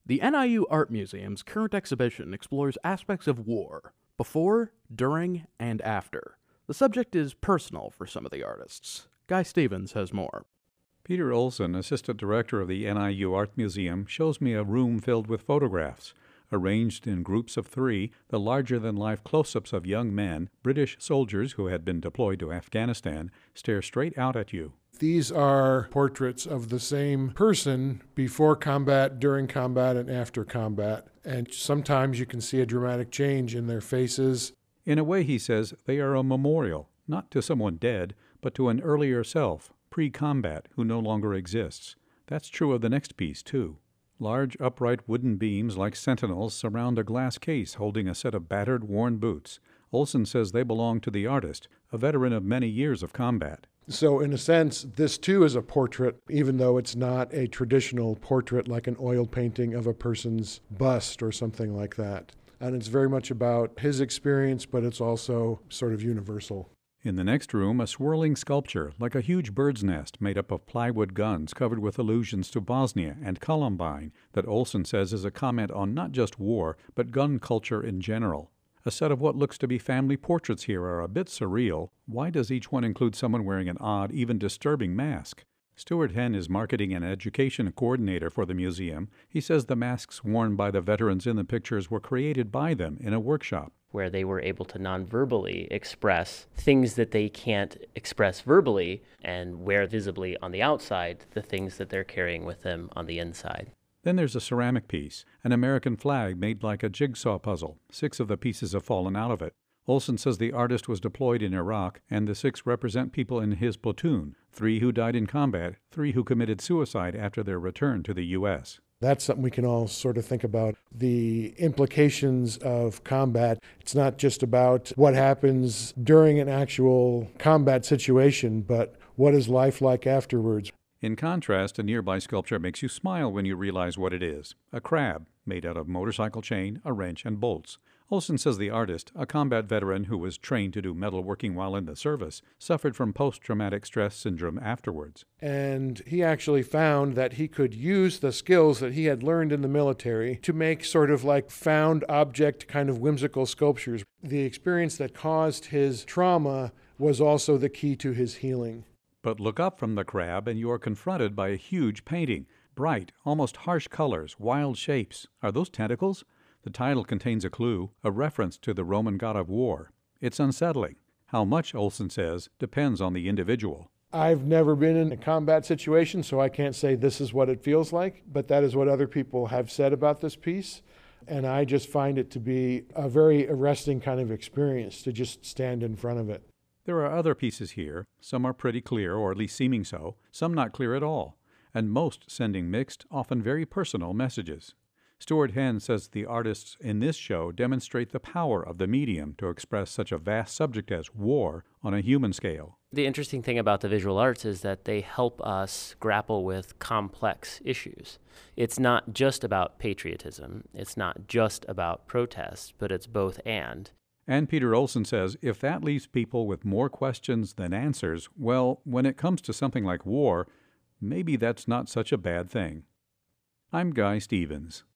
The NIU Art Museum's current exhibition explores aspects of war, before, during, and after. The subject is personal for some of the artists. Guy Stevens has more. Peter Olson, assistant director of the NIU Art Museum, shows me a room filled with photographs. Arranged in groups of 3, the larger-than-life close-ups of young men, British soldiers who had been deployed to Afghanistan, stare straight out at you. These are portraits of the same person before combat, during combat, and after combat. And sometimes you can see a dramatic change in their faces. In a way, he says, they are a memorial, not to someone dead, but to an earlier self, pre-combat, who no longer exists. That's true of the next piece, too. Large, upright wooden beams like sentinels surround a glass case holding a set of battered, worn boots. Olson says they belong to the artist, a veteran of many years of combat. So in a sense, this too is a portrait, even though it's not a traditional portrait like an oil painting of a person's bust or something like that. And it's very much about his experience, but it's also sort of universal. In the next room, a swirling sculpture, like a huge bird's nest made up of plywood guns covered with allusions to Bosnia and Columbine that Olson says is a comment on not just war, but gun culture in general. A set of what looks to be family portraits here are a bit surreal. Why does each one include someone wearing an odd, even disturbing mask? Stuart Henn is marketing and education coordinator for the museum. He says the masks worn by the veterans in the pictures were created by them in a workshop, where they were able to non-verbally express things that they can't express verbally and wear visibly on the outside the things that they're carrying with them on the inside. Then there's a ceramic piece, an American flag made like a jigsaw puzzle. 6 of the pieces have fallen out of it. Olson says the artist was deployed in Iraq, and the 6 represent people in his platoon, 3 who died in combat, 3 who committed suicide after their return to the U.S. That's something we can all sort of think about, the implications of combat. It's not just about what happens during an actual combat situation, but what is life like afterwards. In contrast, a nearby sculpture makes you smile when you realize what it is. A crab, made out of motorcycle chain, a wrench, and bolts. Olson says the artist, a combat veteran who was trained to do metalworking while in the service, suffered from post-traumatic stress syndrome afterwards. And he actually found that he could use the skills that he had learned in the military to make sort of like found object kind of whimsical sculptures. The experience that caused his trauma was also the key to his healing. But look up from the crab and you are confronted by a huge painting. Bright, almost harsh colors, wild shapes. Are those tentacles? The title contains a clue, a reference to the Roman god of war. It's unsettling. How much, Olson says, depends on the individual. I've never been in a combat situation, so I can't say this is what it feels like, but that is what other people have said about this piece. And I just find it to be a very arresting kind of experience to just stand in front of it. There are other pieces here. Some are pretty clear, or at least seeming so, some not clear at all, and most sending mixed, often very personal messages. Stuart Henn says the artists in this show demonstrate the power of the medium to express such a vast subject as war on a human scale. The interesting thing about the visual arts is that they help us grapple with complex issues. It's not just about patriotism, it's not just about protest, but it's both and. And Peter Olson says if that leaves people with more questions than answers, well, when it comes to something like war, maybe that's not such a bad thing. I'm Guy Stevens.